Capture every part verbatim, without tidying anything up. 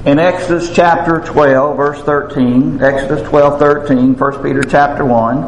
in Exodus chapter twelve, verse thirteen. Exodus twelve, thirteen, First Peter chapter one.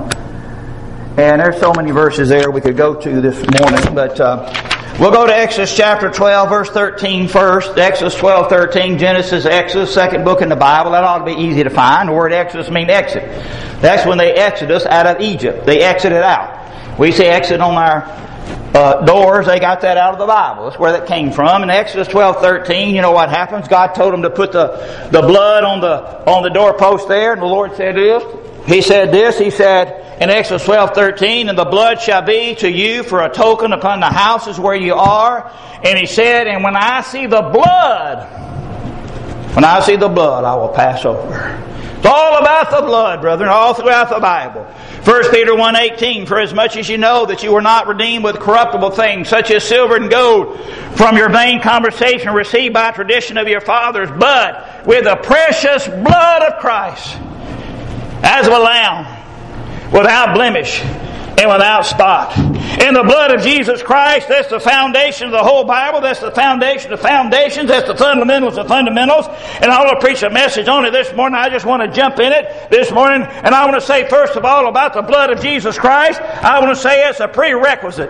And there's so many verses there we could go to this morning, but uh, we'll go to Exodus chapter twelve, verse thirteen first. Exodus twelve, thirteen, Genesis, Exodus, second book in the Bible. That ought to be easy to find. The word Exodus means exit. That's when they exodus out of Egypt. They exited out. We say exit on our uh, doors. They got that out of the Bible. That's where that came from. In Exodus twelve, thirteen, you know what happens? God told them to put the, the blood on the on the doorpost there, and the Lord said this. He said this. He said, in Exodus twelve, thirteen, and the blood shall be to you for a token upon the houses where you are. And he said, and when I see the blood, when I see the blood, I will pass over. It's all about the blood, brethren, all throughout the Bible. First Peter one, eighteen, for as much as you know that you were not redeemed with corruptible things, such as silver and gold, from your vain conversation received by tradition of your fathers, but with the precious blood of Christ, as of a lamb, without blemish and without spot. In the blood of Jesus Christ, that's the foundation of the whole Bible. That's the foundation of foundations. That's the fundamentals of fundamentals. And I want to preach a message on it this morning. I just want to jump in it this morning. And I want to say, first of all, about the blood of Jesus Christ. I want to say it's a prerequisite.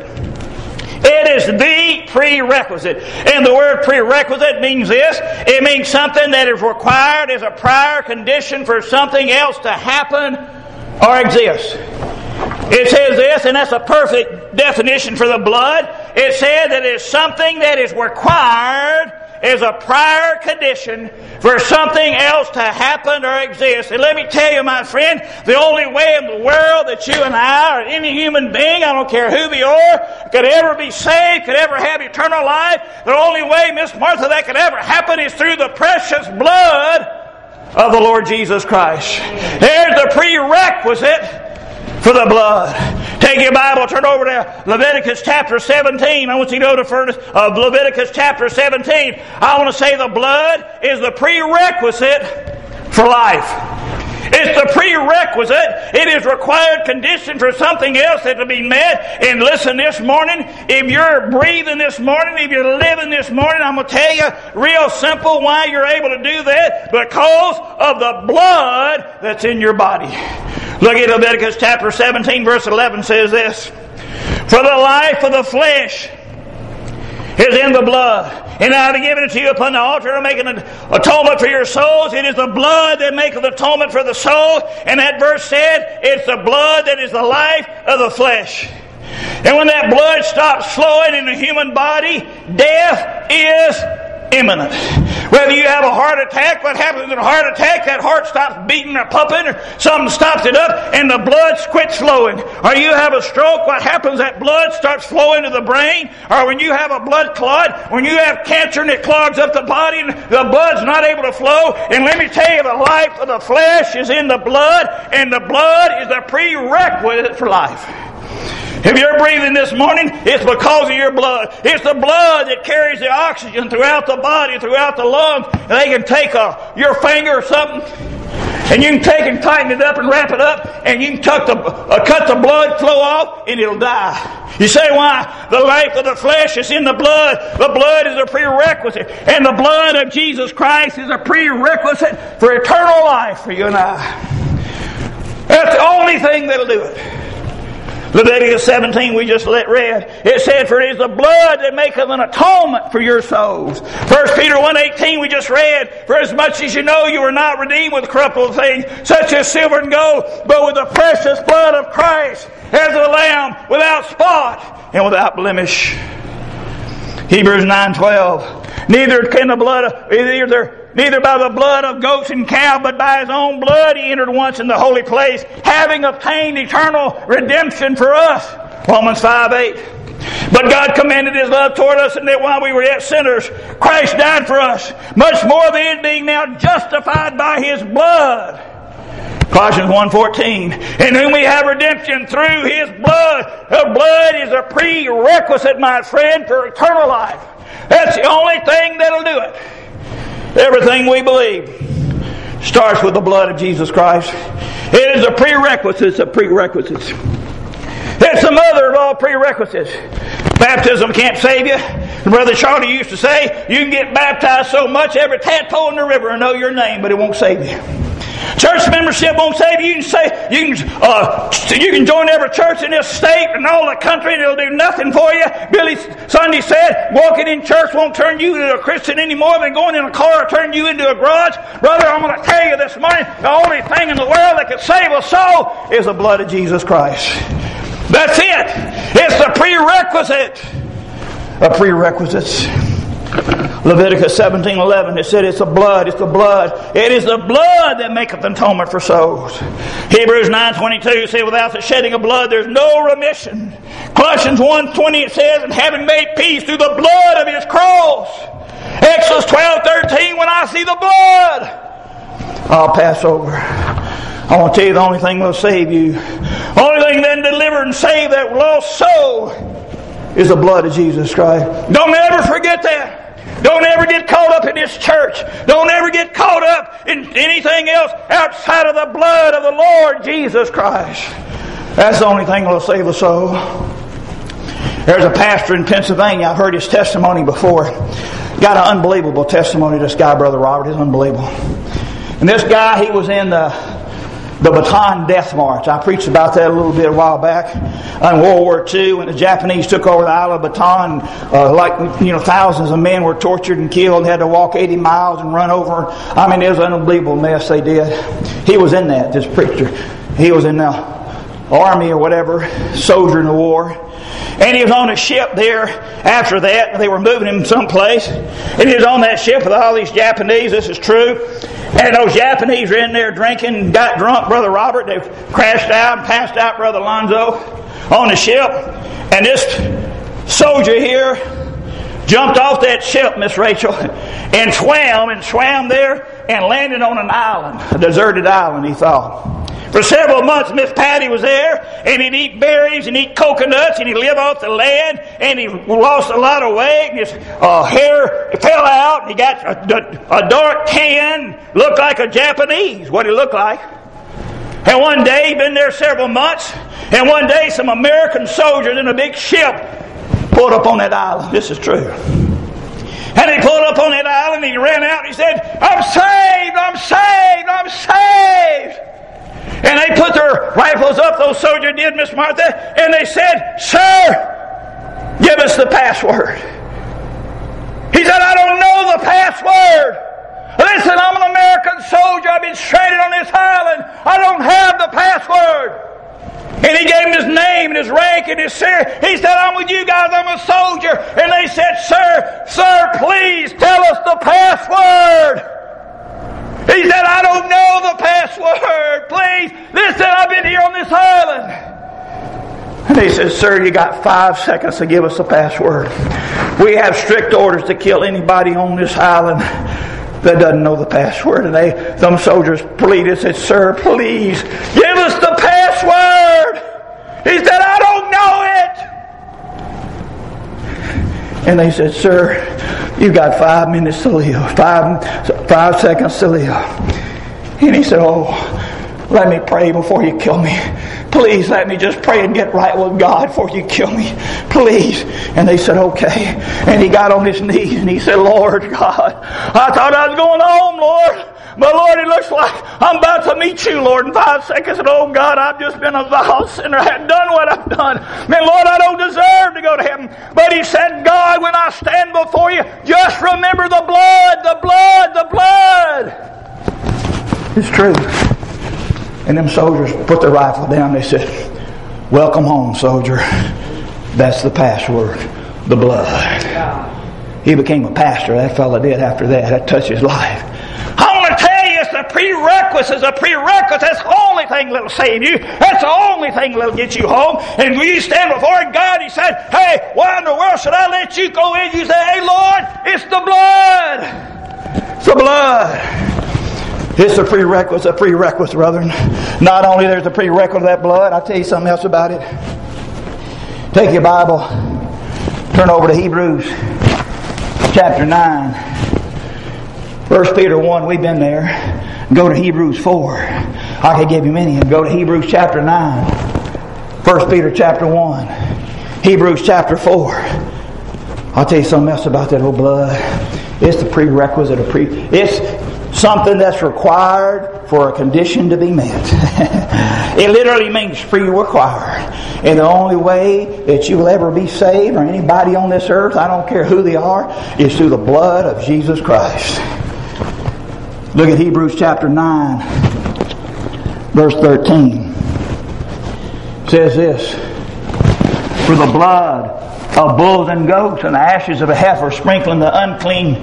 It is the prerequisite. And the word prerequisite means this. It means something that is required as a prior condition for something else to happen or exist. It says this, and that's a perfect definition for the blood. It said that it's something that is required as a prior condition for something else to happen or exist. And let me tell you, my friend, the only way in the world that you and I, or any human being, I don't care who they are, could ever be saved, could ever have eternal life, the only way, Miss Martha, that could ever happen is through the precious blood of the Lord Jesus Christ. There's the prerequisite for the blood. Take your Bible, turn over to Leviticus chapter seventeen. I want you to go to first of Leviticus chapter seventeen. I want to say the blood is the prerequisite for life. It's the prerequisite. It is required condition for something else that to be met. And listen, this morning, if you're breathing this morning, if you're living this morning, I'm going to tell you real simple why you're able to do that. Because of the blood that's in your body. Look at Leviticus chapter seventeen, verse eleven says this. For the life of the flesh is in the blood. And I have given it to you upon the altar to make an atonement for your souls. It is the blood that maketh atonement for the soul. And that verse said, it's the blood that is the life of the flesh. And when that blood stops flowing in the human body, death is imminent. Whether you have a heart attack, what happens in a heart attack? That heart stops beating or pumping, or something stops it up, and the blood quits flowing. Or you have a stroke, what happens? That blood starts flowing to the brain. Or when you have a blood clot, when you have cancer and it clogs up the body, and the blood's not able to flow. And let me tell you, the life of the flesh is in the blood, and the blood is the prerequisite for life. If you're breathing this morning, it's because of your blood. It's the blood that carries the oxygen throughout the body, throughout the lungs. And they can take a, your finger or something, and you can take and tighten it up and wrap it up, and you can tuck the, uh, cut the blood flow off, and it'll die. You say, why? The life of the flesh is in the blood. The blood is a prerequisite. And the blood of Jesus Christ is a prerequisite for eternal life for you and I. That's the only thing that'll do it. Leviticus seventeen, we just let read. It said, for it is the blood that maketh an atonement for your souls. First Peter one, eighteen, we just read, for as much as you know you were not redeemed with corruptible things, such as silver and gold, but with the precious blood of Christ, as of a lamb, without spot and without blemish. Hebrews nine, twelve. Neither can the blood of, either Neither by the blood of goats and calves, but by his own blood he entered once in the holy place, having obtained eternal redemption for us. Romans five, eight. But God commended his love toward us, and that while we were yet sinners, Christ died for us. Much more than being now justified by his blood. Colossians one, fourteen. In whom we have redemption through his blood. The blood is a prerequisite, my friend, for eternal life. That's the only thing that'll do it. Everything we believe starts with the blood of Jesus Christ. It is a prerequisite of prerequisites. It's the mother of all prerequisites. Baptism can't save you. Brother Charlie used to say, you can get baptized so much every tadpole in the river will know your name, but it won't save you. Church membership won't save you. You can say you can uh, you can join every church in this state and all the country, and it'll do nothing for you. Billy Sunday said, walking in church won't turn you into a Christian any more than going in a car will turn you into a garage. Brother, I'm going to tell you this morning, the only thing in the world that can save a soul is the blood of Jesus Christ. That's it. It's the prerequisite of prerequisites. Leviticus seventeen eleven, it said it's the blood, it's the blood. It is the blood that maketh atonement for souls. Hebrews nine twenty-two said, without the shedding of blood there's no remission. Colossians one twenty it says, and having made peace through the blood of his cross. Exodus twelve thirteen, when I see the blood, I'll pass over. I want to tell you the only thing that will save you, only thing that can deliver and save that lost soul is the blood of Jesus Christ. Don't ever forget that. Don't ever get caught up in this church. Don't ever get caught up in anything else outside of the blood of the Lord Jesus Christ. That's the only thing that will save a soul. There's a pastor in Pennsylvania. I've heard his testimony before. Got an unbelievable testimony, this guy, Brother Robert. It's unbelievable. And this guy, he was in the The Bataan Death March. I preached about that a little bit a while back. In World War Two, when the Japanese took over the island of Bataan, uh, like you know, thousands of men were tortured and killed and had to walk eighty miles and run over. I mean, it was an unbelievable mess they did. He was in that, this preacher. He was in the army or whatever, soldier in the war. And he was on a ship there after that. They were moving him someplace. And he was on that ship with all these Japanese. This is true. And those Japanese were in there drinking and got drunk, Brother Robert. They crashed out and passed out, Brother Alonzo, on the ship. And this soldier here jumped off that ship, Miss Rachel, and swam and swam there and landed on an island, a deserted island, he thought. For several months, Miss Patty was there, and he'd eat berries and eat coconuts, and he'd live off the land, and he lost a lot of weight, and his uh, hair fell out, and he got a, a dark tan, looked like a Japanese, what he looked like. And one day, he'd been there several months, and one day some American soldiers in a big ship pulled up on that island. This is true. And he pulled up on that island, and he ran out, and he said, I'm saved, I'm saved, I'm saved. And they put their rifles up, those soldiers did, Miss Martha, and they said, Sir, give us the password. He said, I don't know the password. Listen, I'm an American soldier. I've been stranded on this island. I don't have the password. And he gave him his name and his rank and his serious. He said, I'm with you guys. I'm a soldier. And they said, Sir, sir, please tell us the password. He said, I don't know the password. Please, listen, I've been here on this island. And he said, Sir, you got five seconds to give us the password. We have strict orders to kill anybody on this island that doesn't know the password. And they, some soldiers pleaded, said, Sir, please, give us the password. He said, I don't know it. And they said, Sir, you got five minutes to live. Five, five seconds to live. And he said, oh, let me pray before you kill me. Please let me just pray and get right with God before you kill me. Please. And they said, okay. And he got on his knees and he said, Lord God, I thought I was going home, Lord. But Lord, it looks like I'm about to meet you, Lord, in five seconds. And oh God, I've just been a vile sinner. I have done what I've done. Man, Lord, I don't deserve to go to heaven. But he said, God, when I stand before you, just remember the blood, the blood, the blood. It's true. And them soldiers put their rifle down. They said, welcome home, soldier. That's the password, the blood. He became a pastor, that fella did after that. That touched his life. I want to tell you, it's the prerequisites, a prerequisite. That's the only thing that'll save you. That's the only thing that'll get you home. And when you stand before God, he said, hey, why in the world should I let you go in? You say, hey, Lord, it's the blood. It's the blood. It's a prerequisite, a prerequisite, brethren. Not only there's a prerequisite of that blood, I'll tell you something else about it. Take your Bible, turn over to Hebrews chapter nine. First Peter one, we've been there. Go to Hebrews four. I could give you many. Go to Hebrews chapter nine. First Peter chapter one. Hebrews chapter four. I'll tell you something else about that old blood. It's the prerequisite of pre. It's something that's required for a condition to be met. It literally means pre-required. And the only way that you will ever be saved, or anybody on this earth, I don't care who they are, is through the blood of Jesus Christ. Look at Hebrews chapter nine, verse thirteen. It says this: for the blood of bulls and goats and the ashes of a heifer sprinkling the unclean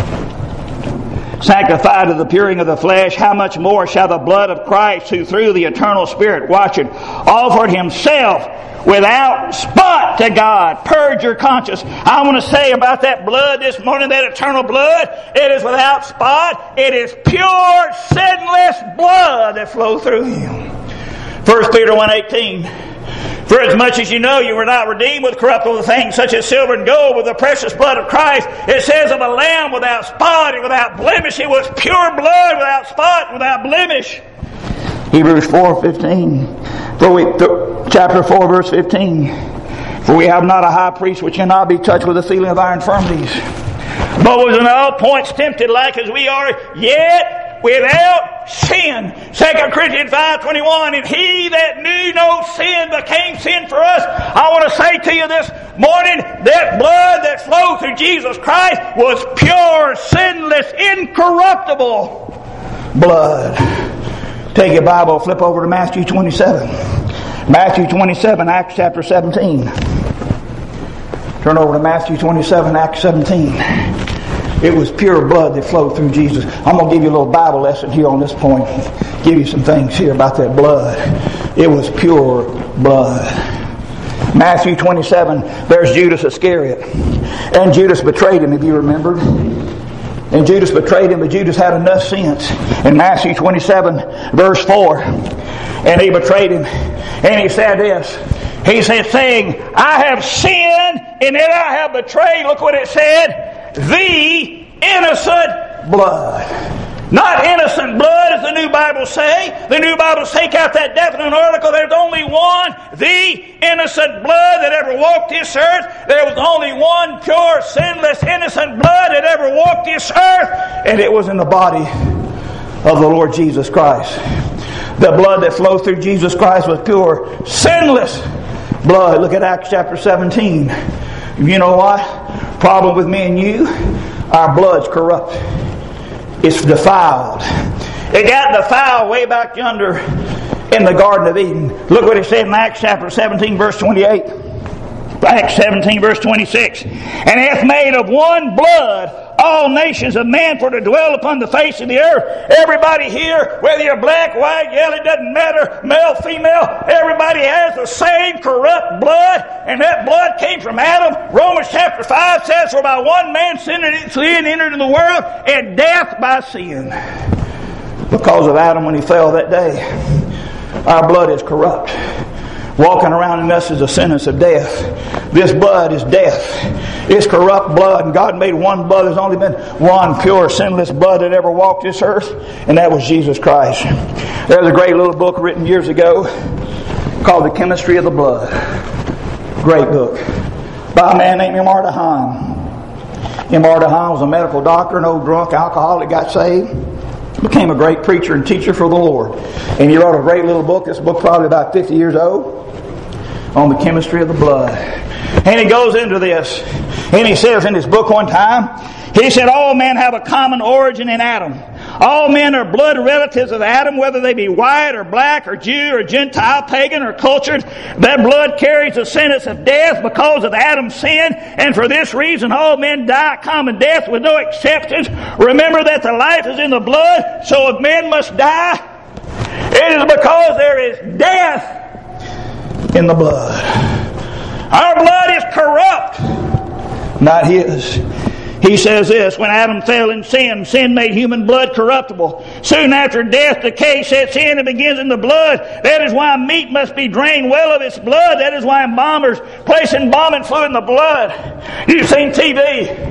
sanctified to the puring of the flesh, how much more shall the blood of Christ, who through the eternal Spirit, watch it, offered himself without spot to God, purge your conscience. I want to say about that blood this morning, that eternal blood, it is without spot. It is pure, sinless blood that flows through him. First Peter one eighteen. For as much as you know you were not redeemed with corruptible things such as silver and gold with the precious blood of Christ, it says of a lamb without spot and without blemish. It was pure blood without spot, without blemish. Hebrews four fifteen. For we, th- chapter four verse fifteen. For we have not a high priest which cannot be touched with the feeling of our infirmities, but was in all points tempted like as we are, yet without sin. Second Corinthians five twenty-one. And he that knew no sin became sin for us. I want to say to you this morning, that blood that flowed through Jesus Christ was pure, sinless, incorruptible blood. Take your Bible, flip over to Matthew twenty-seven. Matthew twenty-seven, Acts chapter seventeen. Turn over to Matthew twenty-seven, Acts seventeen. It was pure blood that flowed through Jesus. I'm going to give you a little Bible lesson here on this point. Give you some things here about that blood. It was pure blood. Matthew twenty-seven, there's Judas Iscariot. And Judas betrayed him, if you remember. And Judas betrayed him, but Judas had enough sense. In Matthew twenty-seven, verse four, and he betrayed him. And he said this. He said, saying, I have sinned, and then I have betrayed. Look what it said. The innocent blood. Not innocent blood, as the New Bible say. The New Bible take out that definite article. There's only one, the innocent blood that ever walked this earth. There was only one pure, sinless, innocent blood that ever walked this earth. And it was in the body of the Lord Jesus Christ. The blood that flowed through Jesus Christ was pure, sinless blood. Look at Acts chapter seventeen. You know what? Problem with me and you, our blood's corrupt. It's defiled. It got defiled way back yonder in the Garden of Eden. Look what it said in Acts chapter seventeen, verse twenty-eight. Acts seventeen, verse twenty-six. And hath made of one blood all nations of men for to dwell upon the face of the earth. Everybody here, whether you're black, white, yellow, it doesn't matter, male, female, everybody has the same corrupt blood, and that blood came from Adam. Romans chapter five says, for by one man sin entered into the world, and death by sin. Because of Adam when he fell that day, our blood is corrupt. Walking around in us is a sentence of death. This blood is death. It's corrupt blood. And God made one blood. There's only been one pure, sinless blood that ever walked this earth. And that was Jesus Christ. There's a great little book written years ago called The Chemistry of the Blood. Great book. By a man named Emarda Hahn. Emarda Hahn was a medical doctor, an old drunk alcoholic, got saved. Became a great preacher and teacher for the Lord. And he wrote a great little book. This book probably about fifty years old. On the chemistry of the blood. And he goes into this. And he says in his book one time, he said, all men have a common origin in Adam. All men are blood relatives of Adam, whether they be white or black or Jew or Gentile, pagan or cultured. That blood carries the sentence of death because of Adam's sin. And for this reason, all men die a common death with no exceptions. Remember that the life is in the blood, so if men must die, it is because there is death in the blood. Our blood is corrupt, not his. He says this, when Adam fell in sin, sin made human blood corruptible. Soon after death, decay sets in and begins in the blood. That is why meat must be drained well of its blood. That is why embalmers place embalming fluid in the blood. You've seen T V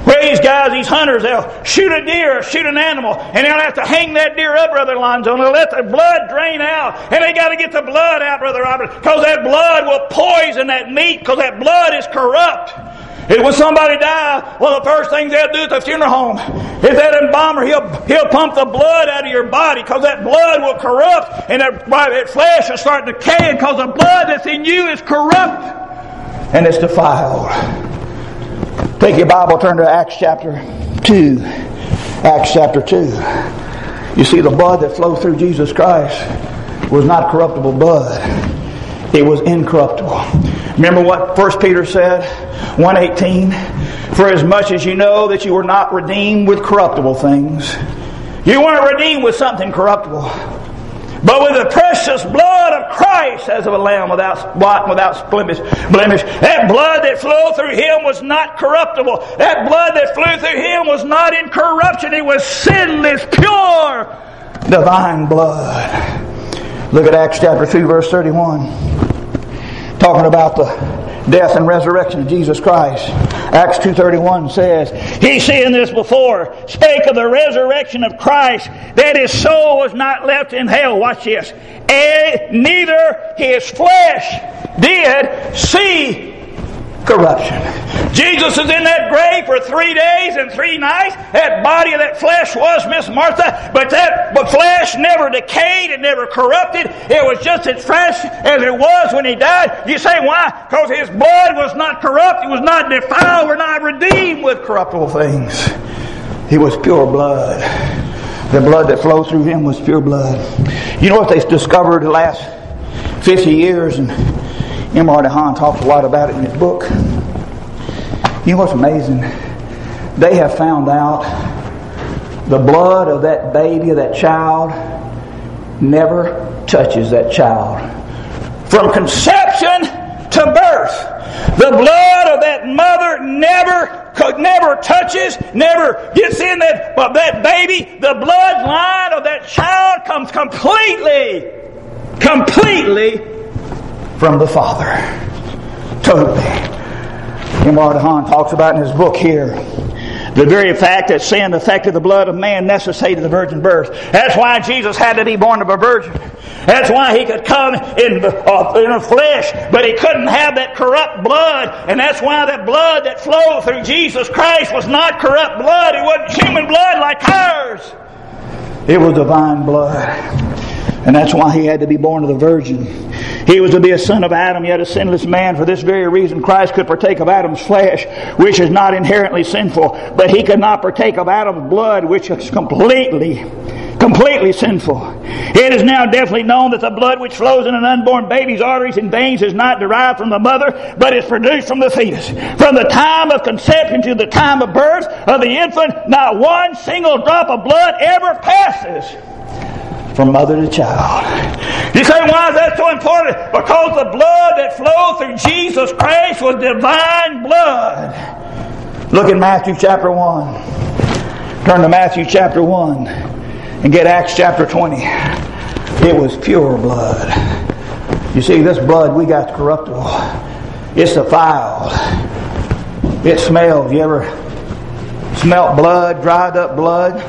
Where these guys, these hunters, they'll shoot a deer or shoot an animal, and they'll have to hang that deer up, Brother Lonzo, and they'll let the blood drain out. And they got to get the blood out, Brother Robert, because that blood will poison that meat, because that blood is corrupt. And when somebody dies, one of the first things they'll do at the funeral home is that embalmer, he'll, he'll pump the blood out of your body, because that blood will corrupt, and that, that flesh will start decaying, because the blood that's in you is corrupt and it's defiled. Take your Bible, turn to Acts chapter two. Acts chapter two. You see, the blood that flowed through Jesus Christ was not corruptible blood. It was incorruptible. Remember what First Peter said, one eighteen? For as much as you know that you were not redeemed with corruptible things. You weren't redeemed with something corruptible, but with the precious blood of Christ as of a lamb without spot, without blemish. blemish. That blood that flowed through Him was not corruptible. That blood that flew through Him was not in corruption. It was sinless, pure, divine blood. Look at Acts chapter two, verse thirty-one. Talking about the death and resurrection of Jesus Christ. Acts two thirty-one says, He, seeing this before, spake of the resurrection of Christ, that His soul was not left in hell. Watch this. And neither His flesh did see corruption. Jesus is in that grave for three days and three nights. That body of that flesh was Miss Martha, but that but flesh never decayed, it never corrupted. It was just as fresh as it was when He died. You say, why? Because His blood was not corrupt, it was not defiled, we're not redeemed with corruptible things. He was pure blood. The blood that flowed through Him was pure blood. You know what they discovered the last fifty years, and M R DeHaan talks a lot about it in his book. You know what's amazing? They have found out the blood of that baby, of that child, never touches that child. From conception to birth, the blood of that mother never, never touches, never gets in that, of that baby. The bloodline of that child comes completely, completely from the Father. Totally. M R DeHaan talks about in his book here the very fact that sin affected the blood of man necessitated the virgin birth. That's why Jesus had to be born of a virgin. That's why He could come in, uh, in a flesh, but He couldn't have that corrupt blood. And that's why that blood that flowed through Jesus Christ was not corrupt blood. It wasn't human blood like ours. It was divine blood. And that's why He had to be born of the virgin. He was to be a son of Adam, yet a sinless man. For this very reason, Christ could partake of Adam's flesh, which is not inherently sinful. But He could not partake of Adam's blood, which is completely, completely sinful. It is now definitely known that the blood which flows in an unborn baby's arteries and veins is not derived from the mother, but is produced from the fetus. From the time of conception to the time of birth of the infant, not one single drop of blood ever passes from mother to child. You say, why is that so important? Because the blood that flowed through Jesus Christ was divine blood. Look at Matthew chapter one. Turn to Matthew chapter one and get Acts chapter twenty. It was pure blood. You see, this blood we got corruptible. It's defiled. It smells. You ever smelt blood, dried up blood?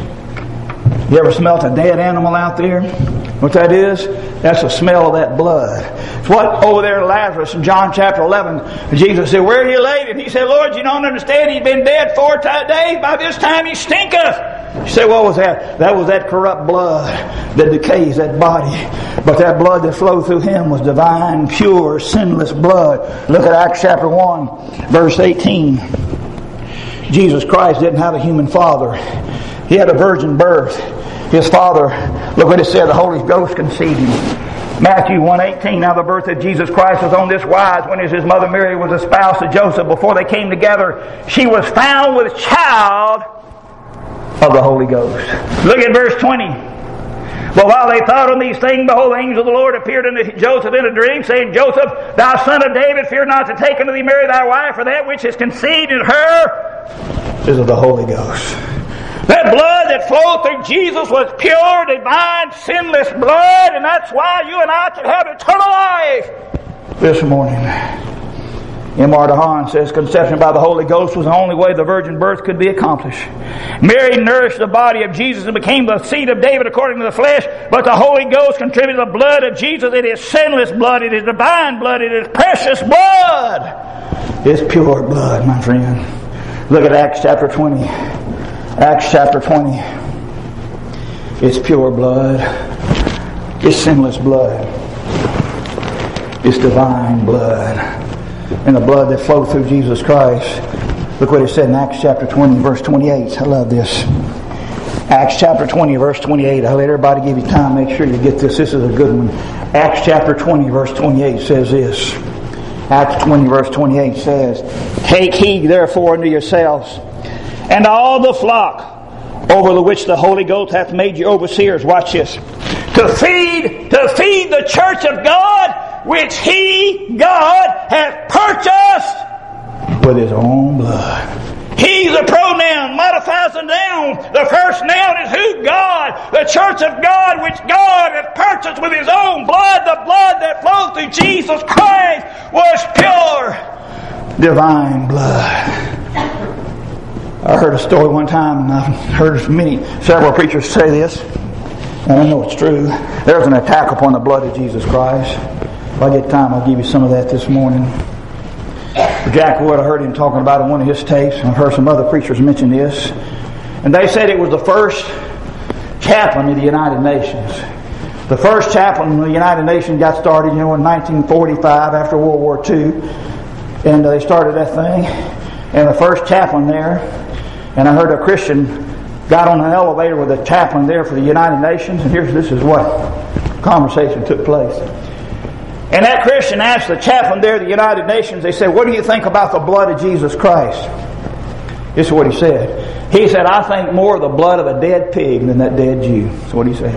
You ever smelt a dead animal out there? What that is? That's the smell of that blood. It's what over there Lazarus in John chapter eleven, Jesus said, where are you laid? And he said, Lord, you don't understand. He's been dead four days. By this time he stinketh. You say, what was that? That was that corrupt blood that decays that body. But that blood that flowed through Him was divine, pure, sinless blood. Look at Acts chapter one, verse eighteen. Jesus Christ didn't have a human father. He had a virgin birth. His father, look what it said, the Holy Ghost conceived Him. Matthew one eighteen, now the birth of Jesus Christ was on this wise, when His mother Mary was espoused to Joseph. Before they came together, she was found with child of the Holy Ghost. Look at verse twenty. But while they thought on these things, behold, the angel of the Lord appeared unto Joseph in a dream, saying, Joseph, thou son of David, fear not to take unto thee Mary thy wife, for that which is conceived in her is of the Holy Ghost. That blood that flowed through Jesus was pure, divine, sinless blood, and that's why you and I can have eternal life this morning. M. R. DeHaan says conception by the Holy Ghost was the only way the virgin birth could be accomplished. Mary nourished the body of Jesus and became the seed of David according to the flesh, but the Holy Ghost contributed the blood of Jesus. It is sinless blood, it is divine blood, it is precious blood. It's pure blood, my friend. Look at Acts chapter twenty. Acts chapter twenty. It's pure blood. It's sinless blood. It's divine blood. And the blood that flowed through Jesus Christ. Look what it said in Acts chapter twenty, verse twenty-eight. I love this. Acts chapter twenty, verse twenty-eight. I'll let everybody give you time. Make sure you get this. This is a good one. Acts chapter twenty, verse twenty-eight says this. Acts twenty, verse twenty-eight says, "Take heed therefore unto yourselves, and all the flock over the which the Holy Ghost hath made you overseers." Watch this. To feed, to feed the church of God, which He, God, hath purchased with His own blood. He's a pronoun, modifies the noun. The first noun is who? God. The church of God, which God hath purchased with His own blood. The blood that flowed through Jesus Christ was pure, divine blood. I heard a story one time, and I've heard many, several preachers say this, and I know it's true. There was an attack upon the blood of Jesus Christ. If I get time, I'll give you some of that this morning. Jack Wood, I heard him talking about it in one of his tapes, and I've heard some other preachers mention this. And they said it was the first chaplain of the United Nations. The first chaplain of the United Nations got started, you know, in nineteen forty-five after World War Two. And they started that thing. And the first chaplain there, and I heard a Christian got on an elevator with a chaplain there for the United Nations, and here's this is what conversation took place. And that Christian asked the chaplain there at the United Nations, they said, "What do you think about the blood of Jesus Christ?" This is what he said. He said, "I think more of the blood of a dead pig than that dead Jew." That's what he said.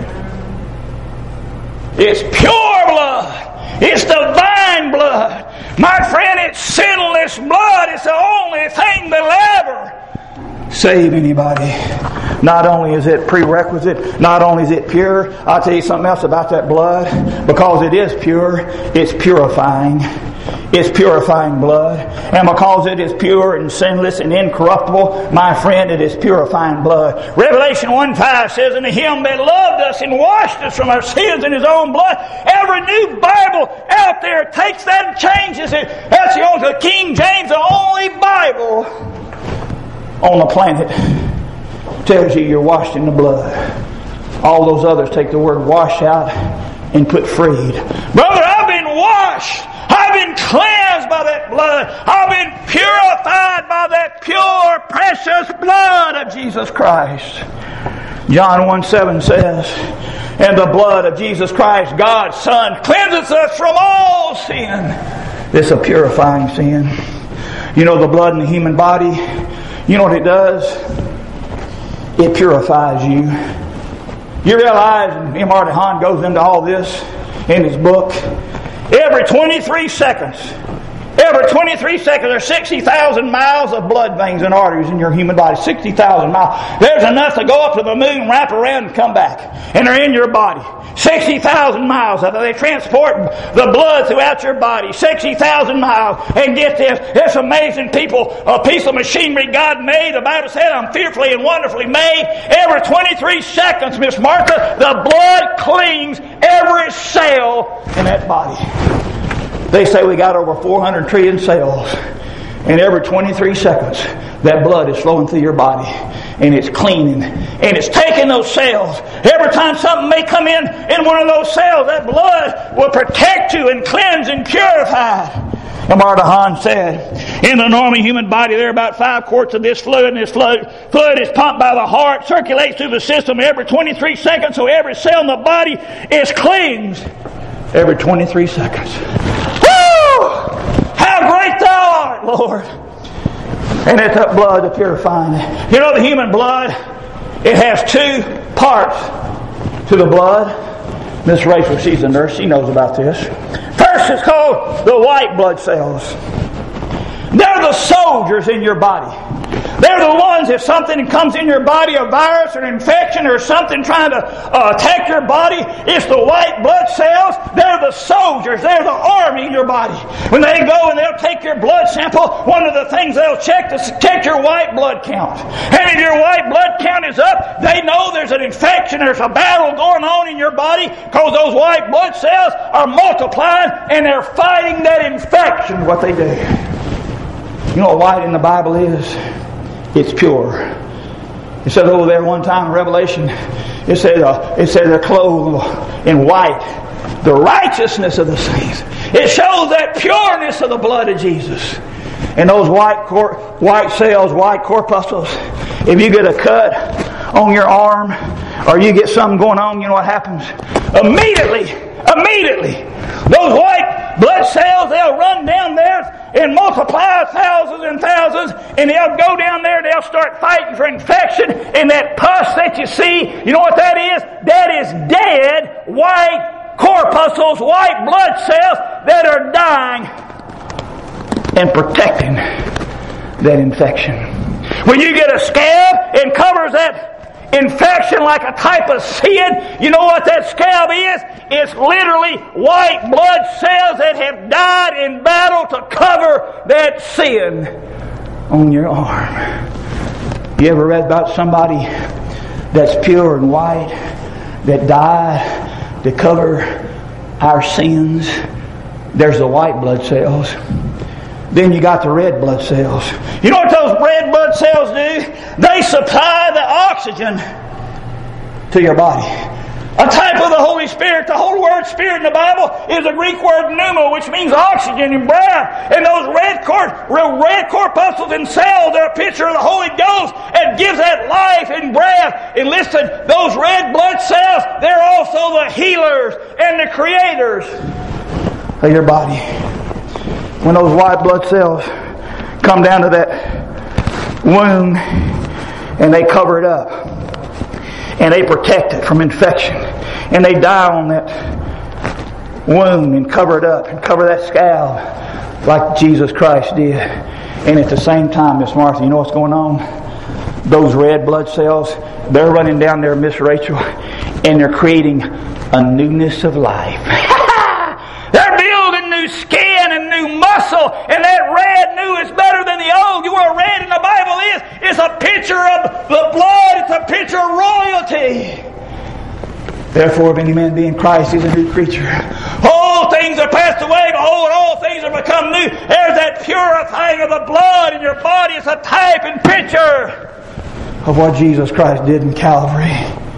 It's pure blood. It's divine blood. My friend, it's sinless blood. It's the only thing that'll ever save anybody. Not only is it prerequisite, not only is it pure, I'll tell you something else about that blood. Because it is pure, it's purifying. It's purifying blood. And because it is pure and sinless and incorruptible, my friend, it is purifying blood. Revelation one five says, "Unto Him that loved us and washed us from our sins in His own blood." Every new Bible out there takes that and changes it. That's the only, the King James, the only Bible on the planet tells you you're washed in the blood. All those others take the word wash out and put freed. Brother, I've been washed. I've been cleansed by that blood. I've been purified by that pure, precious blood of Jesus Christ. John one seven says, "And the blood of Jesus Christ, God's Son, cleanses us from all sin." It's a purifying sin. You know the blood in the human body, you know what it does? It purifies you. You realize, and M. R. DeHaan goes into all this in his book, every twenty-three seconds, every twenty-three seconds, there's sixty thousand miles of blood veins and arteries in your human body. sixty thousand miles. There's enough to go up to the moon, wrap around, and come back. And they're in your body. sixty thousand miles of it. They transport the blood throughout your body. sixty thousand miles. And get this, it's amazing, people. A piece of machinery God made. The Bible said, "I'm fearfully and wonderfully made." Every twenty-three seconds, Miss Martha, the blood cleans every cell in that body. They say we got over four hundred trillion cells. And every twenty-three seconds, that blood is flowing through your body. And it's cleaning. And it's taking those cells. Every time something may come in, in one of those cells, that blood will protect you and cleanse and purify. M. R. DeHaan said, in the normal human body, there are about five quarts of this fluid, and this fluid, fluid is pumped by the heart, circulates through the system every twenty-three seconds, so every cell in the body is cleansed every twenty-three seconds. Woo! How great Thou art, Lord! And it's that blood to purifying. You know the human blood, it has two parts to the blood. Miss Rachel, she's a nurse, she knows about this. First is called the white blood cells. They're the soldiers in your body. They're the ones, if something comes in your body, a virus or an infection or something trying to uh, attack your body, it's the white blood cells. They're the soldiers. They're the army in your body. When they go and they'll take your blood sample, one of the things they'll check is check your white blood count. And if your white blood count is up, they know there's an infection, there's a battle going on in your body, because those white blood cells are multiplying and they're fighting that infection, what they do. You know what white in the Bible is? It's pure. It said over there one time in Revelation, it said, uh, it said they're clothed in white, the righteousness of the saints. It shows that pureness of the blood of Jesus. And those white cor- white cells, white corpuscles, if you get a cut on your arm or you get something going on, you know what happens? Immediately, immediately, those white blood cells, they'll run down there and multiply thousands and thousands, and they'll go down there, they'll start fighting for infection, and that pus that you see, you know what that is? That is dead white corpuscles, white blood cells that are dying and protecting that infection. When you get a scab, it covers that infection like a type of sin. You know what that scab is? It's literally white blood cells that have died in battle to cover that sin on your arm. You ever read about somebody that's pure and white that died to cover our sins? There's the white blood cells. Then you got the red blood cells. You know what those red blood cells do? They supply the oxygen to your body. A type of the Holy Spirit. The whole word Spirit in the Bible is a Greek word pneuma, which means oxygen and breath. And those red, cor- red corpuscles and cells are a picture of the Holy Ghost and gives that life and breath. And listen, those red blood cells, they're also the healers and the creators of your body. When those white blood cells come down to that wound and they cover it up and they protect it from infection and they die on that wound and cover it up and cover that scab like Jesus Christ did. And at the same time, Miss Martha, you know what's going on? Those red blood cells, they're running down there, Miss Rachel, and they're creating a newness of life. They're building new skin and new muscle, and that red new is better than the old. You know what red in the Bible is? It's a picture of the blood. It's a picture of royalty. Therefore, if any man be in Christ, he's a new creature. All things are passed away. Behold, all things are become new. There's that purifying of the blood in your body. It's a type and picture of what Jesus Christ did in Calvary.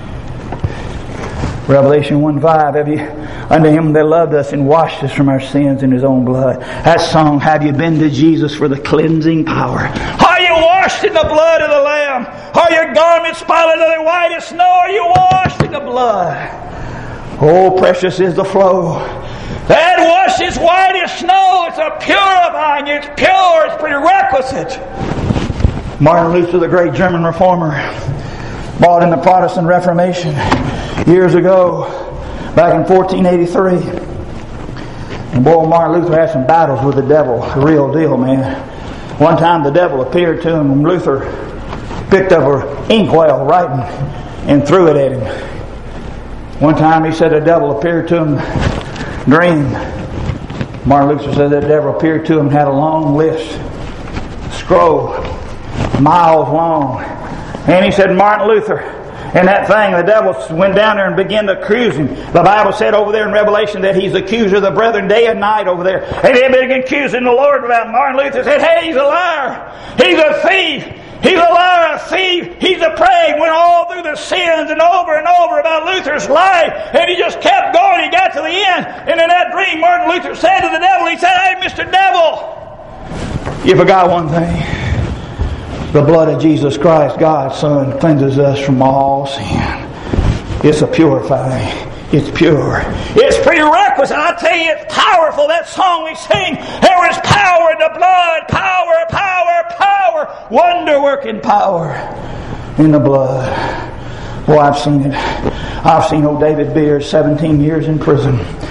Revelation one five, have you, unto him that loved us and washed us from our sins in his own blood. That song, have you been to Jesus for the cleansing power? Are you washed in the blood of the Lamb? Are your garments spotted are they white as snow? Are you washed in the blood? Oh, precious is the flow. That wash is white as snow. It's a purifying. It's pure. It's prerequisite. Martin Luther, the great German reformer, bought in the Protestant Reformation years ago, back in fourteen eighty-three. And boy, Martin Luther had some battles with the devil. The real deal, man. One time the devil appeared to him and Luther picked up an inkwell writing and threw it at him. One time he said the devil appeared to him dream. Martin Luther said that the devil appeared to him and had a long list, scroll, miles long. And he said, Martin Luther, and that thing, the devil went down there and began to accuse him. The Bible said over there in Revelation that he's the accuser of the brethren day and night over there. And he began accusing the Lord about him. Martin Luther said, hey, he's a liar. He's a thief. He's a liar, a thief. He's a prey. Went all through the sins and over and over about Luther's life. And he just kept going. He got to the end. And in that dream, Martin Luther said to the devil, he said, hey, Mister Devil, you forgot one thing. The blood of Jesus Christ, God's Son, cleanses us from all sin. It's a purifying. It's pure. It's prerequisite. I tell you, it's powerful. That song we sing, there is power in the blood. Power, power, power. Wonder-working power in the blood. Boy, I've seen it. I've seen old David Beers, seventeen years in prison.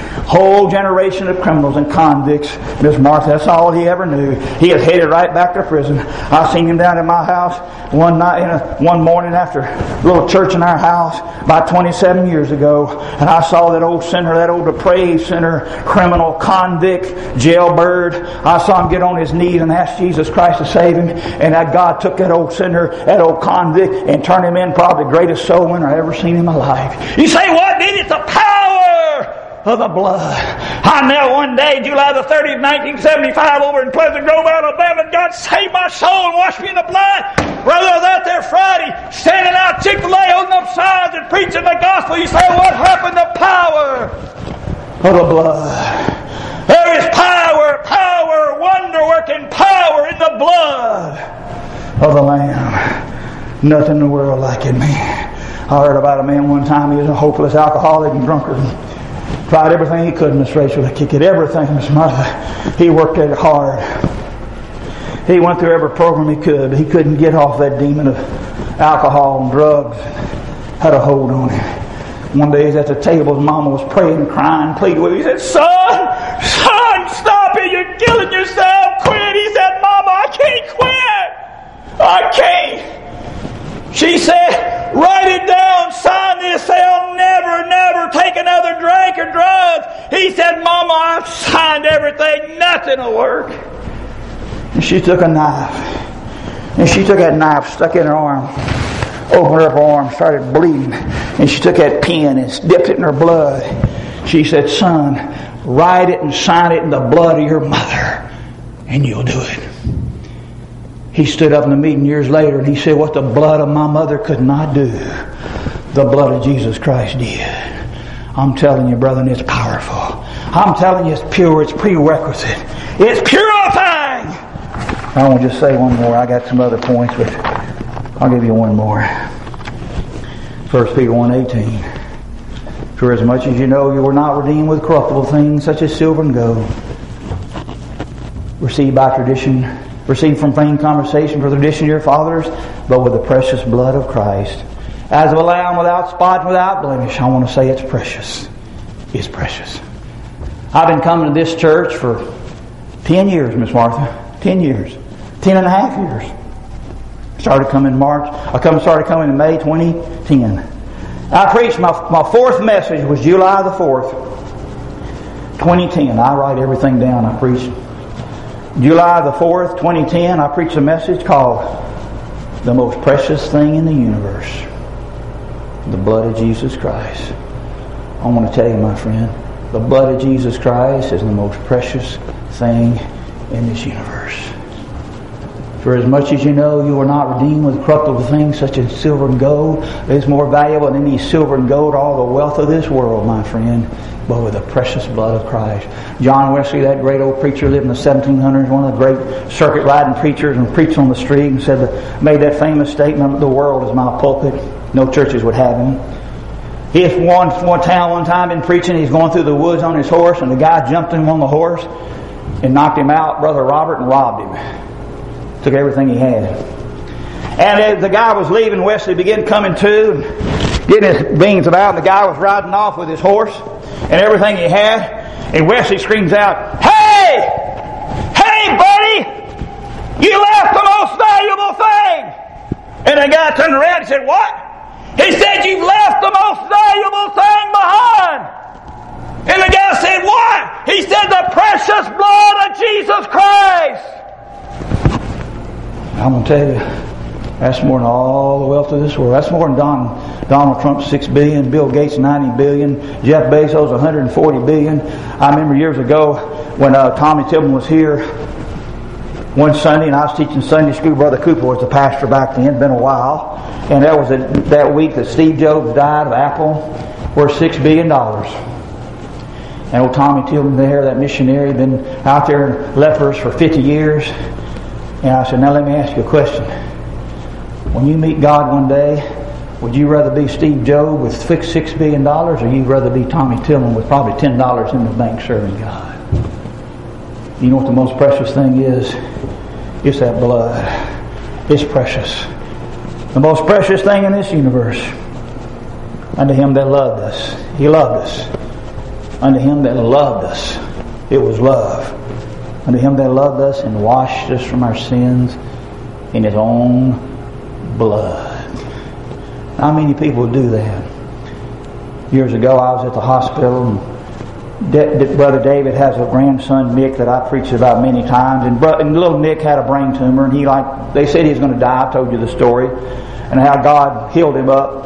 Whole generation of criminals and convicts. Miss Martha, that's all he ever knew. He had headed right back to prison. I seen him down at my house one night, in a, one morning after a little church in our house about twenty-seven years ago, and I saw that old sinner, that old depraved sinner, criminal, convict, jailbird. I saw him get on his knees and ask Jesus Christ to save him, and that God took that old sinner, that old convict, and turned him in probably the greatest soul winner I ever seen in my life. You say, what did it? The power of the blood. I knelt one day, July the thirtieth, nineteen seventy-five, over in Pleasant Grove, Alabama, and God saved my soul and washed me in the blood. Brother, I was out there Friday, standing out Chick-fil-A, holding up signs and preaching the gospel. You say, what happened? The power of the blood. There is power, power, wonder-working power in the blood of the Lamb. Nothing in the world like it, man. I heard about a man one time, he was a hopeless alcoholic and drunkard. Tried everything he could, Miss Rachel, to kick it. Everything, Miss Martha. He worked at it hard. He went through every program he could, but he couldn't get off that demon of alcohol and drugs. Had a hold on him. One day he's at the table, his mama was praying and crying, pleading with him. He said, son, son, stop it, you're killing yourself, quit. He said, Mama, I can't quit. I can't. She said, write it down, sign this, say I'll never, never take another drink or drugs. He said, Mama, I've signed everything, nothing will work. And she took a knife, and she took that knife, stuck it in her arm, opened up her arm, started bleeding, and she took that pen and dipped it in her blood. She said, son, write it and sign it in the blood of your mother, and you'll do it. He stood up in the meeting years later and he said, what the blood of my mother could not do, the blood of Jesus Christ did. I'm telling you, brethren, it's powerful. I'm telling you, it's pure, it's prerequisite. It's purifying. I want to just say one more. I got some other points, but I'll give you one more. First Peter one eighteen. For as much as you know you were not redeemed with corruptible things such as silver and gold, received by tradition, received from vain conversation for the tradition of your fathers, but with the precious blood of Christ, as of a lamb without spot and without blemish. I want to say it's precious. It's precious. I've been coming to this church for ten years, Miss Martha. Ten years. Ten and a half years. Started coming in March. I come started coming in May twenty ten. I preached, my, my fourth message was July the fourth, twenty ten. I write everything down. I preached July the fourth, twenty ten, I preached a message called The Most Precious Thing in the Universe, the blood of Jesus Christ. I want to tell you, my friend, the blood of Jesus Christ is the most precious thing in this universe. For as much as you know you are not redeemed with corruptible things such as silver and gold, it's more valuable than any silver and gold, all the wealth of this world, my friend, but with the precious blood of Christ. John Wesley, that great old preacher, lived in the seventeen hundreds, one of the great circuit riding preachers, and preached on the street and said that, made that famous statement, the world is my pulpit. No churches would have him. He had one, one town one time been preaching, he's going through the woods on his horse, and the guy jumped him on the horse and knocked him out, Brother Robert, and robbed him. Took everything he had. And as the guy was leaving, Wesley began coming to and getting his beans about, and the guy was riding off with his horse and everything he had. And Wesley screams out, "Hey! Hey, buddy! You left the most valuable thing!" And the guy turned around and said, "What?" He said, "You've left the most valuable thing behind." And the guy said, "What?" He said, "The precious blood of Jesus Christ." I'm going to tell you, that's more than all the wealth of this world. That's more than Don, Donald Trump's six billion dollars, Bill Gates' ninety billion dollars, Jeff Bezos' one hundred forty billion dollars. I remember years ago when uh, Tommy Tillman was here one Sunday, and I was teaching Sunday school. Brother Cooper was the pastor back then. It's been a while. And that was a, that week that Steve Jobs died of Apple, worth six billion dollars. And old Tommy Tillman there, that missionary, been out there in lepers for fifty years. And I said, now let me ask you a question. When you meet God one day, would you rather be Steve Jobs with six billion dollars, or you'd rather be Tommy Tillman with probably ten dollars in the bank serving God? You know what the most precious thing is? It's that blood. It's precious. The most precious thing in this universe. Unto Him that loved us. He loved us. unto Him that loved us. It was love. Unto Him that loved us and washed us from our sins in His own blood. How many people do that? Years ago I was at the hospital, and De- De- Brother David has a grandson, Nick, that I preached about many times, and, bro- and little Nick had a brain tumor, and he like they said he was going to die. I told you the story, and how God healed him up.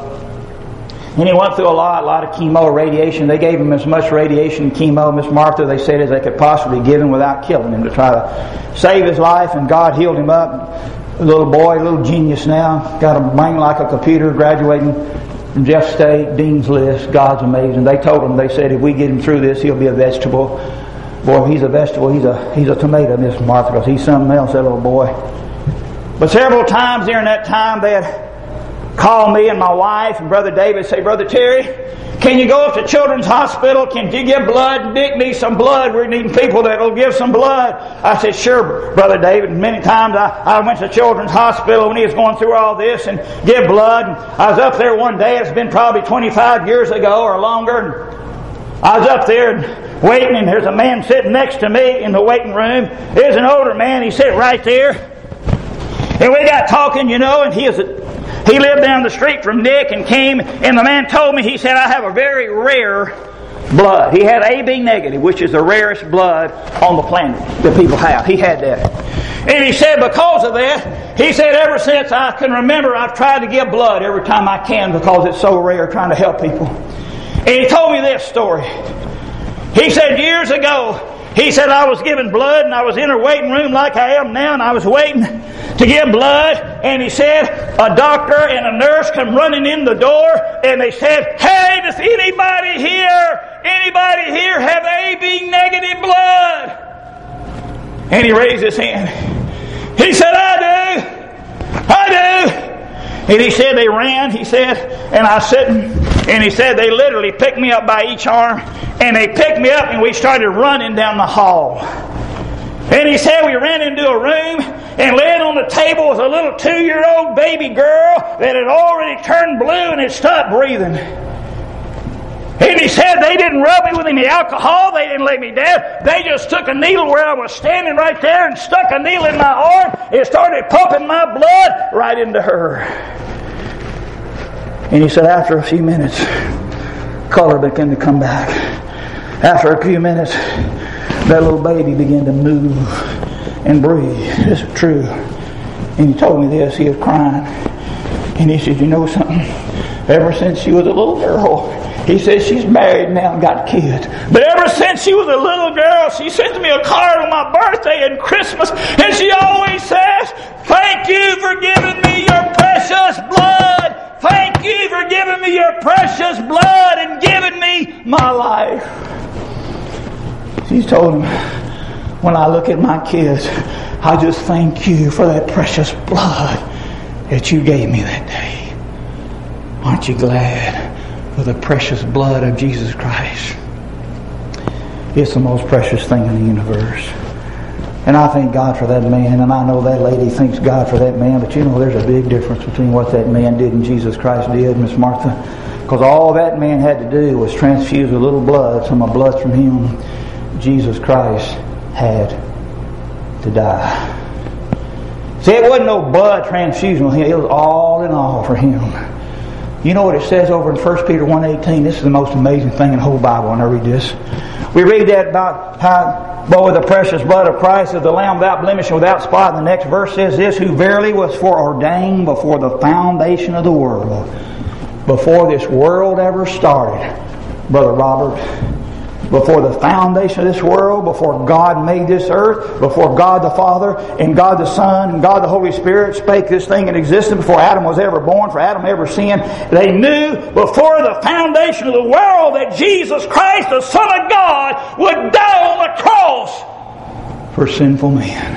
And he went through a lot, a lot of chemo, radiation. They gave him as much radiation and chemo, Miss Martha, they said, as they could possibly give him without killing him, to try to save his life. And God healed him up. A little boy, a little genius now, got a brain like a computer, graduating from Jeff State, Dean's List. God's amazing. They told him, they said, if we get him through this, he'll be a vegetable. Boy, if he's a vegetable, he's a he's a tomato, Miss Martha, because he's something else, that little boy. But several times during that time, they had called me and my wife and Brother David, say, Brother Terry, can you go up to Children's Hospital? Can you give blood? Dick needs some blood. We're needing people that will give some blood. I said, sure, Brother David. And many times I, I went to Children's Hospital when he was going through all this and give blood. And I was up there one day. It's been probably twenty-five years ago or longer. And I was up there and waiting, and there's a man sitting next to me in the waiting room. There's an older man. He sat right there. And we got talking, you know, and he is a He lived down the street from Nick and came, and the man told me, he said, I have a very rare blood. He had A B negative, which is the rarest blood on the planet that people have. He had that. And he said, because of that, he said, ever since I can remember, I've tried to give blood every time I can because it's so rare, trying to help people. And he told me this story. He said, years ago, he said, I was giving blood, and I was in a waiting room like I am now, and I was waiting to give blood. And he said, a doctor and a nurse come running in the door, and they said, hey, does anybody here, anybody here have A B negative blood? And he raised his hand. He said, I do. I do. And he said, they ran, he said, and I was sitting, and he said, they literally picked me up by each arm, and they picked me up, and we started running down the hall. And he said, we ran into a room, and laying on the table was a little two-year-old baby girl that had already turned blue and had stopped breathing. And he said, they didn't rub me with any alcohol, they didn't lay me down, they just took a needle where I was standing right there and stuck a needle in my arm and started pumping my blood right into her. And he said, after a few minutes, color began to come back. After a few minutes, that little baby began to move and breathe. This is true. And he told me this. He was crying. And he said, you know something? Ever since she was a little girl, he said, she's married now and got kids. But ever since she was a little girl, she sends me a card on my birthday and Christmas. And she always says, thank you for giving me your precious blood. Thank you for giving me your precious blood and giving me my life. She's told him, when I look at my kids, I just thank you for that precious blood that you gave me that day. Aren't you glad for the precious blood of Jesus Christ? It's the most precious thing in the universe. And I thank God for that man, and I know that lady thanks God for that man, but you know there's a big difference between what that man did and Jesus Christ did, Miss Martha. Because all that man had to do was transfuse a little blood, some of blood from him. Jesus Christ had to die. See, it wasn't no blood transfusion with him. It was all in all for him. You know what it says over in First Peter one eighteen? This is the most amazing thing in the whole Bible when I read this. We read that about how, boy, the precious blood of Christ is the Lamb without blemish and without spot. And the next verse says this, who verily was foreordained before the foundation of the world. Before this world ever started, Brother Robert, before the foundation of this world, before God made this earth, before God the Father and God the Son and God the Holy Spirit spake this thing in existence, before Adam was ever born, for Adam ever sinned, they knew before the foundation of the world that Jesus Christ, the Son of God, would die on the cross for sinful man.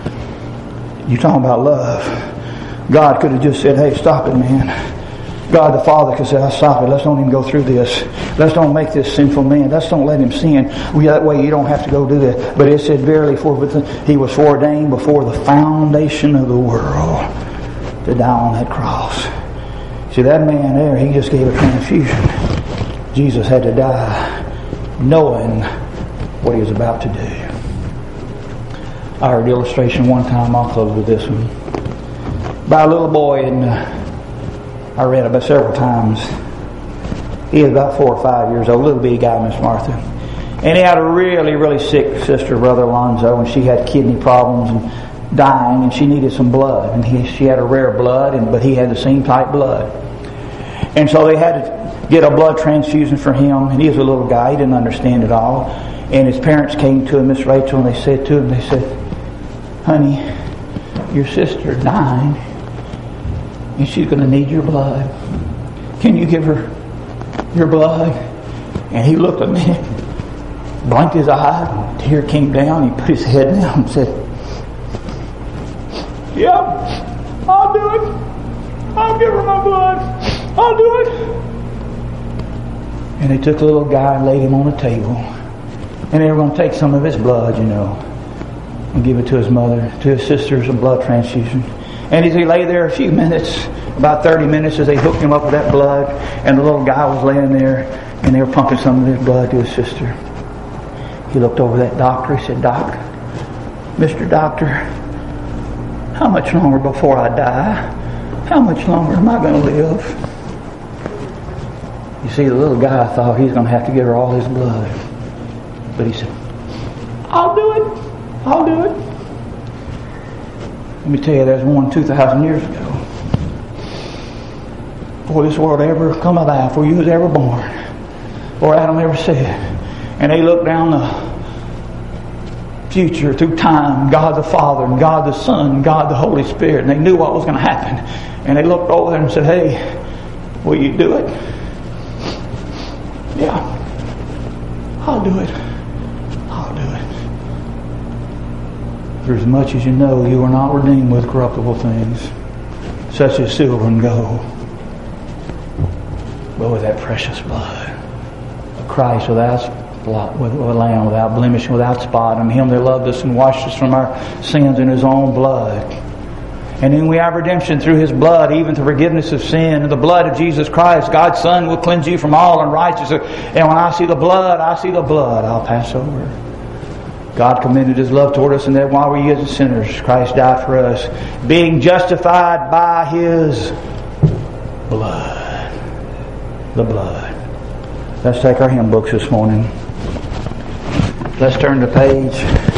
You talking about love. God could have just said, hey, stop it, man. God the Father could say, I'll stop it. Let's don't even go through this. Let's don't make this sinful man. Let's don't let him sin. Well, that way you don't have to go do that. But it said, verily, for he was foreordained before the foundation of the world to die on that cross. See, that man there, he just gave a transfusion. Jesus had to die knowing what he was about to do. I heard an illustration one time, I'll close with this one, by a little boy, and uh, I read about several times. He was about four or five years old, little bitty guy, Miss Martha. And he had a really, really sick sister, Brother Alonzo, and she had kidney problems and dying, and she needed some blood. And he, she had a rare blood, and but he had the same type blood. And so they had to get a blood transfusion for him, and he was a little guy, he didn't understand it all. And his parents came to him, Miss Rachel, and they said to him, they said, "Honey, your sister's dying, and she's going to need your blood. Can you give her your blood?" And he looked at me, blinked his eye, a tear came down, he put his head down and said, "Yep, I'll do it. I'll give her my blood. I'll do it." And they took the little guy and laid him on a table. And they were going to take some of his blood, you know, and give it to his mother, to his sisters, a blood transfusion. And as he lay there a few minutes, about thirty minutes, as they hooked him up with that blood, and the little guy was laying there, and they were pumping some of his blood to his sister. He looked over at that doctor. He said, "Doc, Mister Doctor, how much longer before I die? How much longer am I going to live?" You see, the little guy thought he was going to have to give her all his blood. But he said, "I'll do it. I'll do it." Let me tell you, there's one two thousand years ago, before this world ever come about, before you was ever born, before Adam ever said. And they looked down the future through time, God the Father and God the Son and God the Holy Spirit, and they knew what was going to happen. And they looked over there and said, "Hey, will you do it?" "Yeah, I'll do it. I'll do it." For as much as you know, you are not redeemed with corruptible things, such as silver and gold, but with that precious blood of Christ, without spot, with a lamb without blemish, without spot, and Him that loved us and washed us from our sins in His own blood. And then we have redemption through His blood, even the forgiveness of sin. And the blood of Jesus Christ, God's Son, will cleanse you from all unrighteousness. And when I see the blood, I see the blood, I'll pass over. God commended His love toward us, and that while we were yet sinners, Christ died for us, being justified by His blood. The blood. Let's take our hymn books this morning. Let's turn to page